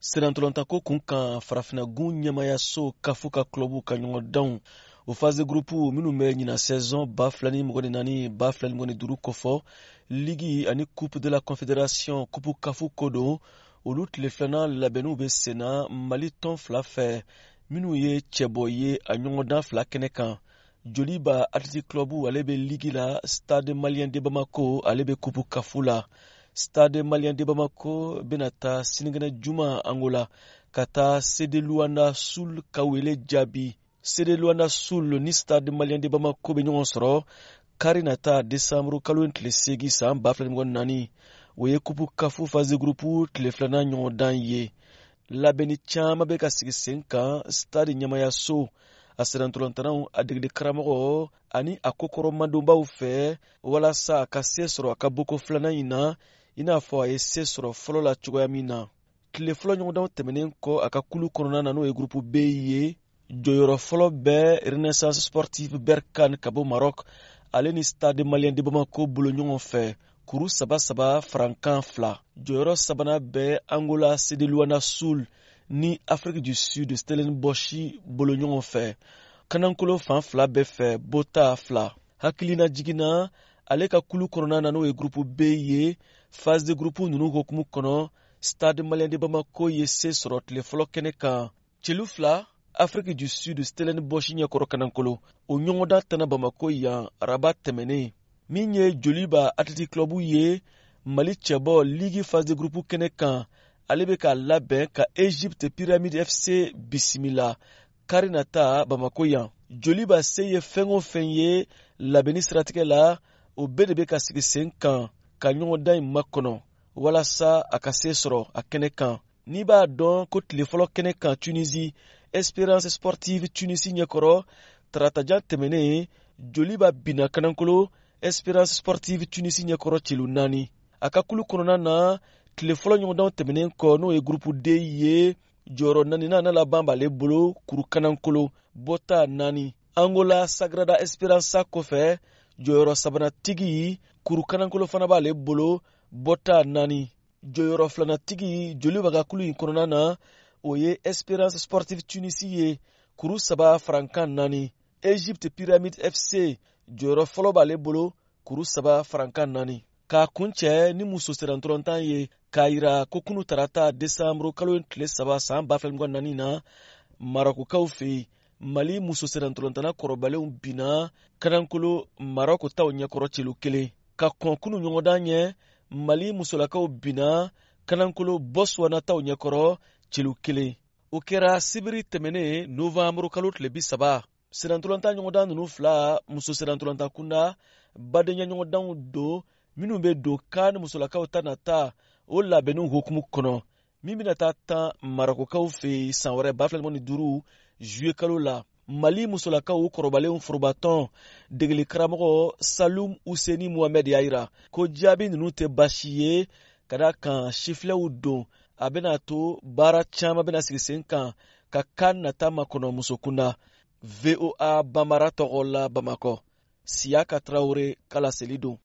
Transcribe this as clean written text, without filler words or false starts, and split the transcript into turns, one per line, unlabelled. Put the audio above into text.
Sirantolanta ko kun kan farafinagun ɲɛmayaso kafu ka clubu ka ɲɔgɔndanw o phase groupe minnu bɛ ɲina saison 2024 2025 kɔfɔ ligi ani coupe de la confédération coupe kafu ko don olu tile filanan labɛnniw bɛ senna mali tɔn fila fɛ minnu ye cɛbɔ ye a ɲɔgɔndan fila kɛnɛ kan. Joliba Athletic Club ale bɛ ligi la, Stade Malien de Bamako ale bɛ coupe kafu la. Stade Malien de Bamako bɛna taa sinikɛnɛ juma Angola ka taa CD Luanda Sul ka wele jaabi. CD Luanda Sul ni Stade Malien de Bamako bɛ ɲɔgɔn sɔrɔ kari na taa décembre kalo tile 8 san 2024 o ye coupe kafu phase groupe tile filanan ɲɔgɔndan ye. Labɛnni caman bɛ ka sigi sen kan stade ɲɛmayaso a sirantolantanaw a degeli karamɔgɔ ani a kokɔrɔ mandonbaw fɛ walasa a ka se sɔrɔ a ka boko filanan in na i n'a fɔ a ye se sɔrɔ fɔlɔ la cogoya min na. Tile fɔlɔ ɲɔgɔndanw tɛmɛnen kɔ a ka kulu kɔnɔna na n'o ye groupe B ye, jɔyɔrɔ fɔlɔ bɛ Renaissance Sportive Berkane ka bɔ Maroc ale ni Stade Malien de Bamako bolo ɲɔgɔn fɛ kuru 3-3 frankan 2. Jɔyɔrɔ sabanan bɛ Angola CD Luanda Sul ni Afrique du Sud Stellenbosch bolo ɲɔgɔn fɛ. Kanankolo fan fila bɛɛ fɛ Bota 2. Hakilina jiginna ale ka kulu kɔnɔna na n'o ye groupe B ye, phase de groupe ninnu hokumu kɔnɔ Stade Malien de Bamako ye se sɔrɔ tile fɔlɔ kɛnɛ kan. Celu 2 Afrique du Sud Stellenbosch ɲɛkɔrɔ Kanankolo o ɲɔgɔndan tɛna Bamako yan araba tɛmɛnen. Min ye Joliba Athletic Club ye, Mali cɛbɔ ligi phase de groupe kɛnɛ kan ale bɛ ka labɛn ka Egypte Pyramide FC bisimila kari na taa Bamako yan. Joliba se ye fɛn o fɛn ye labɛnni siratigɛ la o bɛɛ de bɛ ka sigi sen kan ka ɲɔgɔndan in makɔnɔ walasa a ka se sɔrɔ a kɛnɛ kan. N'i b'a dɔn ko tile fɔlɔ kɛnɛ kan Tunisie Espérance Sportive Tunisie ɲɛkɔrɔ taratajan tɛmɛnen Joliba binna Kanankolo Espérance Sportive Tunisie ɲɛkɔrɔ celu 4. A ka kulu kɔnɔna na tile fɔlɔ ɲɔgɔndanw tɛmɛnen kɔ n'o ye groupe D ye, jɔyɔrɔ 4nan laban b'ale bolo kuru Kanankolo Bota 4. Angola Sagrada Esperança kɔfɛ jɔyɔrɔ sabanatigi kuru Kanankolo fana b'ale bolo Bota 4. Jɔyɔrɔ filanatigi Joliba ka kulu in kɔnɔna na o ye Espérance Sportive Tunisie ye kuru 3 frankan 4. Egypte Pyramide FC jɔyɔrɔ fɔlɔ b'ale bolo kuru 3 frankan 4. K'a kuncɛ ni muso sirantolontan ye k'a yira ko kunu tarata décembre kalo tile 3 san 2024 na Marokukaw fɛ Mali muso sirantolontana kɔrɔbalenw binna Kanankolo Maroc taw ɲɛkɔrɔ celu 1. Ka kɔn kunu ɲɔgɔndan ɲɛ Mali musolakaw binna Kanankolo Botswana taw ɲɛkɔrɔ celu 1. O kɛra sibiri tɛmɛnen novembre kalo tile 30. Sirantolontan ɲɔgɔndan ninnu fila muso sirantolontan kunda badenya ɲɔgɔndanw don minnu bɛ don kan musolakaw ta nata o labɛnniw hokumu kɔnɔ min bɛna taa 10 Marokukaw fɛ san wɛrɛ 2025 juillet kalo la. Mali musolakaw kɔrɔbalenw forobatɔn degeli karamɔgɔ Salum Useni Mohamed y'a yira ko jaabi ninnu tɛ baasi ye ka da kan sifilɛw don a bɛna to baara caman bɛna sigi sen kan ka kan nata makɔnɔ muso kunda. VOA Bambara tɔgɔ la Bamakɔ, Siyaka Traoré kala seli don.